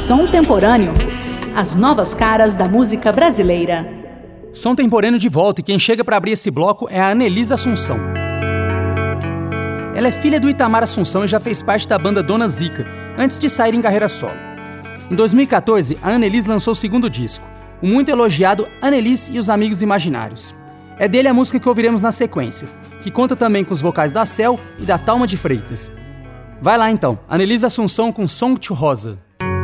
Som Temporâneo, as novas caras da música brasileira. Som Temporâneo de volta, e quem chega para abrir esse bloco é a Anelise Assunção. Ela é filha do Itamar Assunção e já fez parte da banda Dona Zica, antes de sair em carreira solo. Em 2014, a Anelise lançou o segundo disco, o muito elogiado Anelise e os Amigos Imaginários. É dele a música que ouviremos na sequência, que conta também com os vocais da Cel e da Thalma de Freitas. Vai lá então, Anelise Assunção com Song to Rosa.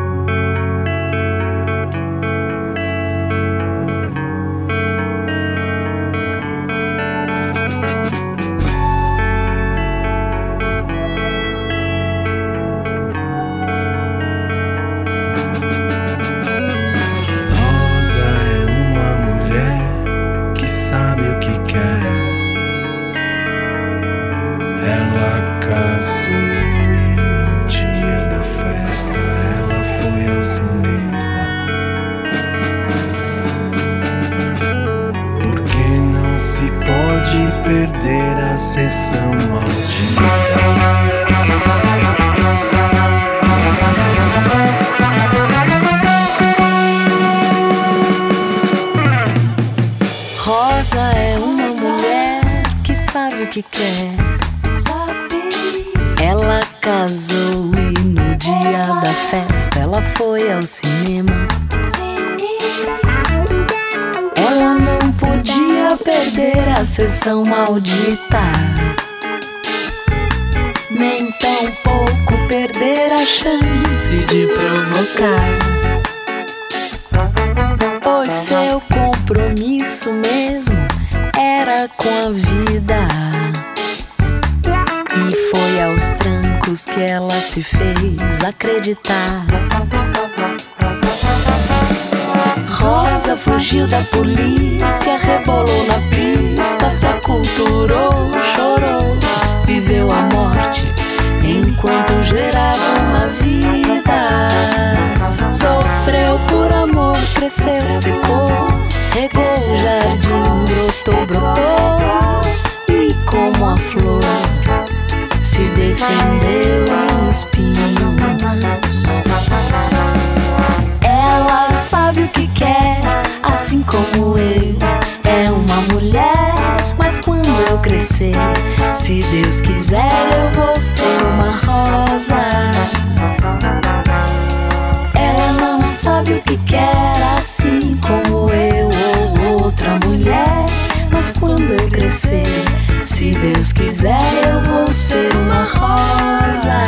Perder a sessão maldita. Rosa é uma mulher que sabe o que quer. Ela casou e no dia da festa ela foi ao cinema. Ela não podia perder a sessão maldita, nem tão pouco perder a chance de provocar. Pois seu compromisso mesmo era com a vida, e foi aos trancos que ela se fez acreditar. Rosa fugiu da polícia, rebolou na pista, se aculturou, chorou, viveu a morte enquanto gerava uma vida. Sofreu por amor, cresceu, secou, regou o jardim, brotou, e como a flor se defendeu em espinhos. Ela sabe o que quer, assim como eu. É uma mulher, mas quando eu crescer, se Deus quiser, eu vou ser uma rosa. Ela não sabe o que quer, assim como eu ou outra mulher, mas quando eu crescer, se Deus quiser, eu vou ser uma rosa.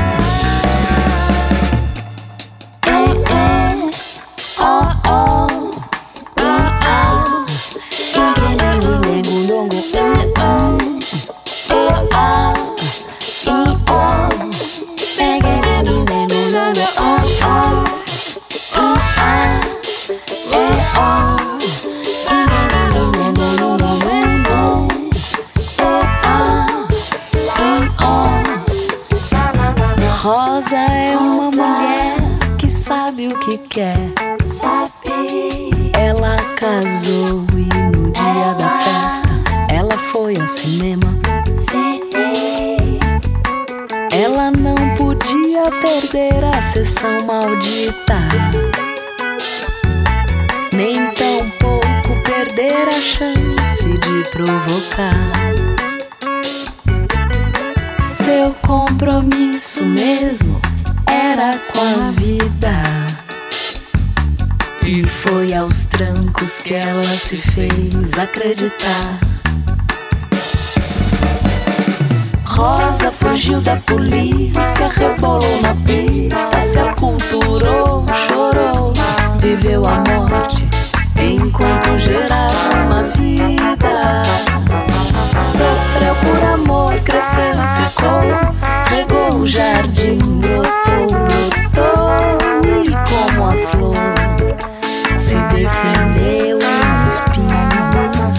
Rosa é uma mulher que sabe o que quer. Ela casou e no dia da festa ela foi ao cinema. Ela não podia perder a sessão maldita, nem tão pouco perder a chance de provocar. Seu compromisso mesmo era com a vida, e foi aos trancos que ela se fez acreditar. Rosa fugiu da polícia, rebolou na pista, se aculturou, chorou, viveu a morte enquanto gerava uma vida. Sofreu por amor, cresceu, secou, regou o jardim, brotou, e como a flor se defendeu em espinhos.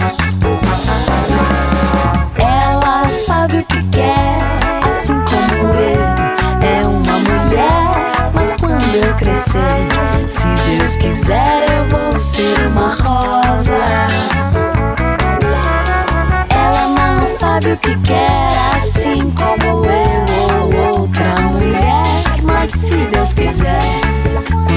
Ela sabe o que quer, assim como eu. É uma mulher, mas quando eu crescer, se Deus quiser, eu vou ser uma rosa. Ela não sabe o que quer, assim como eu ou outra mulher, mas se Deus quiser,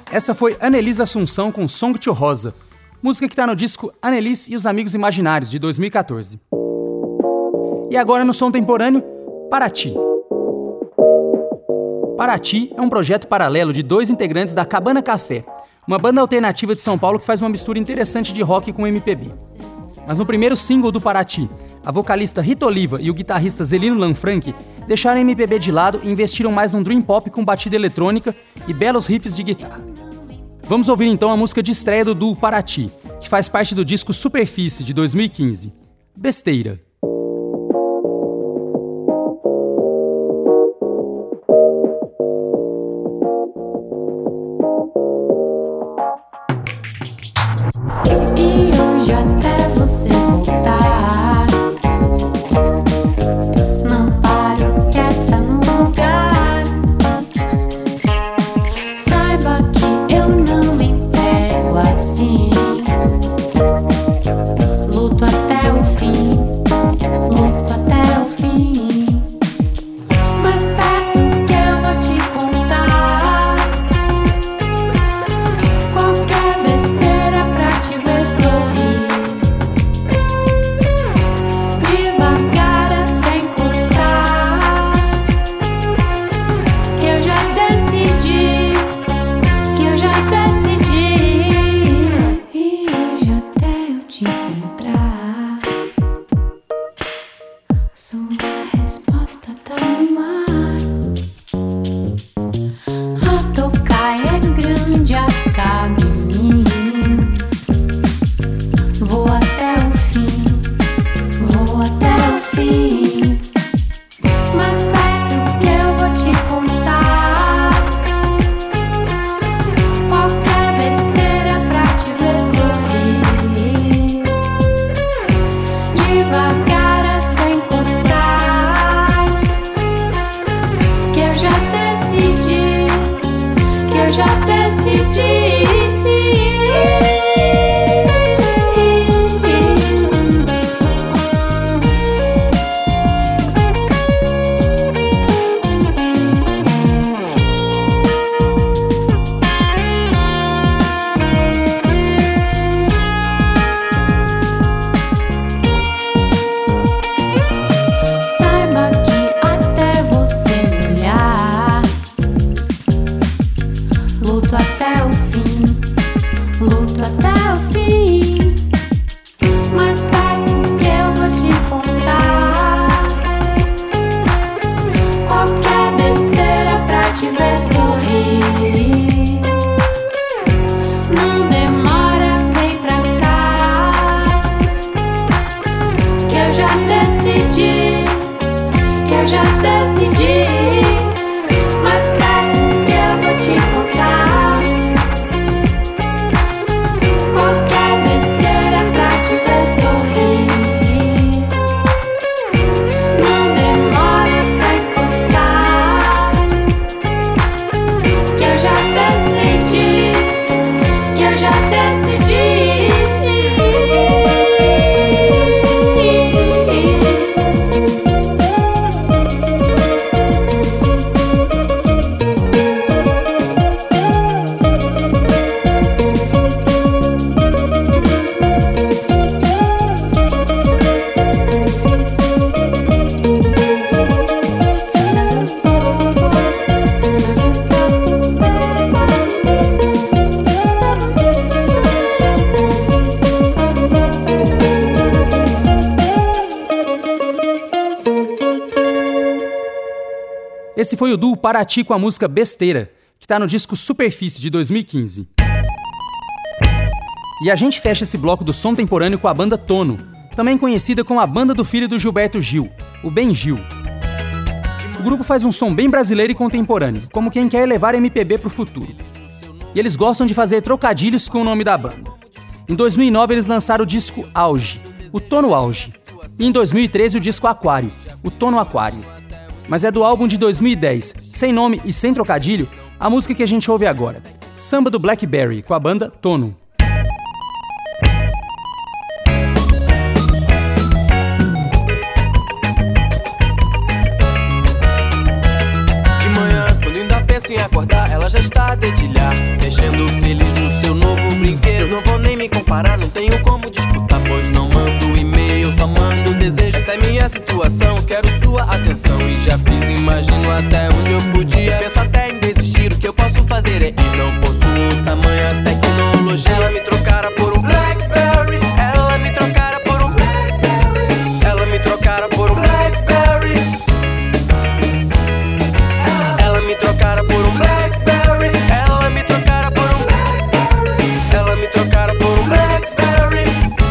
Essa foi Anelise Assunção com Song to Rosa, música que está no disco Anelise e os Amigos Imaginários, de 2014. E agora no som temporâneo, Paraty. Paraty é um projeto paralelo de 2 integrantes da Cabana Café, uma banda alternativa de São Paulo que faz uma mistura interessante de rock com MPB. Mas no primeiro single do Paraty, a vocalista Rita Oliva e o guitarrista Zelino Lanfranchi deixaram a MPB de lado e investiram mais num dream pop com batida eletrônica e belos riffs de guitarra. Vamos ouvir então a música de estreia do duo Paraty, que faz parte do disco Superfície, de 2015, Besteira. E hoje até você voltar, não paro quieta no lugar. Saiba que eu não me entrego assim. Luto até o fim, luto até o fim. Mais perto que eu vou te contar qualquer besteira pra te ver sorrir. Devagar até encostar, que eu já decidi, que eu já decidi. E hoje até eu te encontrar, sua resposta tá no ar. A tocaia é grande, acaba em mim. Vou até o fim, vou até o fim. Mais perto que eu vou te contar qualquer besteira pra te ver sorrir. Devagar até encostar, que eu já decidi, que eu já decidi. Saiba que até você me olhar, luto até o fim, luto até o fim. Mais perto que eu vou te contar qualquer besteira pra te ver sorrir. Não demora, vem pra cá, que eu já decidi, que eu já decidi. Mais perto que eu vou te contar qualquer besteira pra te ver sorrir. Não demora pra encostar, que eu já decidi, que eu já decidi. Esse foi o duo Paraty com a música Besteira, que está no disco Superfície, de 2015. E a gente fecha esse bloco do som temporâneo com a banda Tono, também conhecida como a banda do filho do Gilberto Gil, o Ben Gil. O grupo faz um som bem brasileiro e contemporâneo, como quem quer levar MPB pro futuro. E eles gostam de fazer trocadilhos com o nome da banda. Em 2009 eles lançaram o disco Auge, o Tono Auge. E em 2013 o disco Aquário, o Tono Aquário. Mas é do álbum de 2010, sem nome e sem trocadilho, a música que a gente ouve agora, Samba do Blackberry, com a banda Tono. De manhã, quando ainda penso em acordar, ela já está a dedilhar, mexendo situação, quero sua atenção. E já fiz, imagino até onde eu podia. Penso até em desistir, o que eu posso fazer é ir. Não possuo tamanha tecnologia. Ela me trocara por um Blackberry. Ela me trocara por um Blackberry. Ela me trocara por um Blackberry. Ela me trocara por um Blackberry. Ela me trocara por um Blackberry. Ela me trocara por um Blackberry.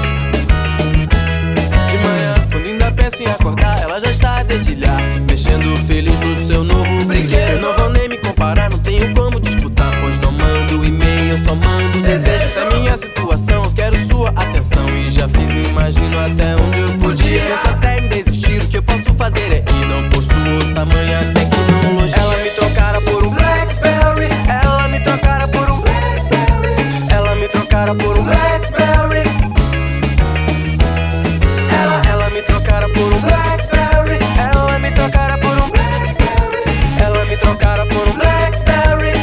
De manhã, quando ainda penso em acordar, ela já está a dedilhar, mexendo feliz no seu novo brinquedo. Não vou nem me comparar, não tenho como disputar, pois não mando e-mail, eu só mando desejo. Essa é minha situação, eu quero sua atenção. E já fiz, imagino até onde eu podia. Penso até em desistir, o que eu posso fazer é ir. Não possuo tamanha tecnologia. Ela me trocara por um Blackberry. Ela me trocara por um Blackberry. Ela me trocara por um Blackberry. Ela me trocara por um Blackberry. Ela me trocara por um Blackberry. Ela me trocara por um Blackberry.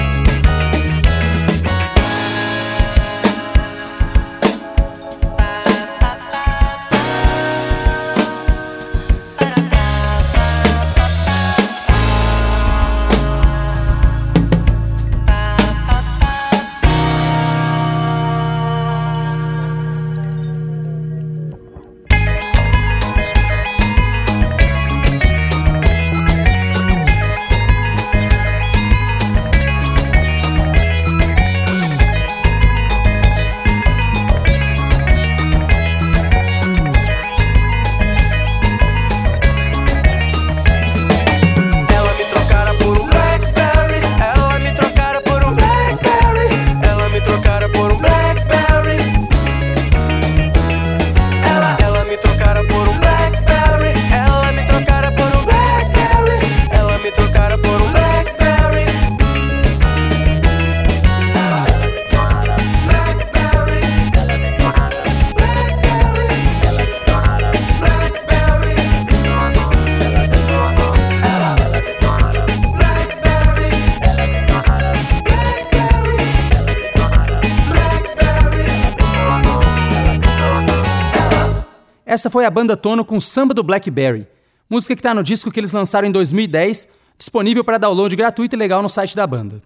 Essa foi a banda Tono com Samba do Blackberry, música que está no disco que eles lançaram em 2010, disponível para download gratuito e legal no site da banda.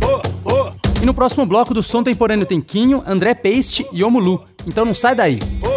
E no próximo bloco do Som Temporâneo tem Quinho, André Paste e Omulu, então não sai daí.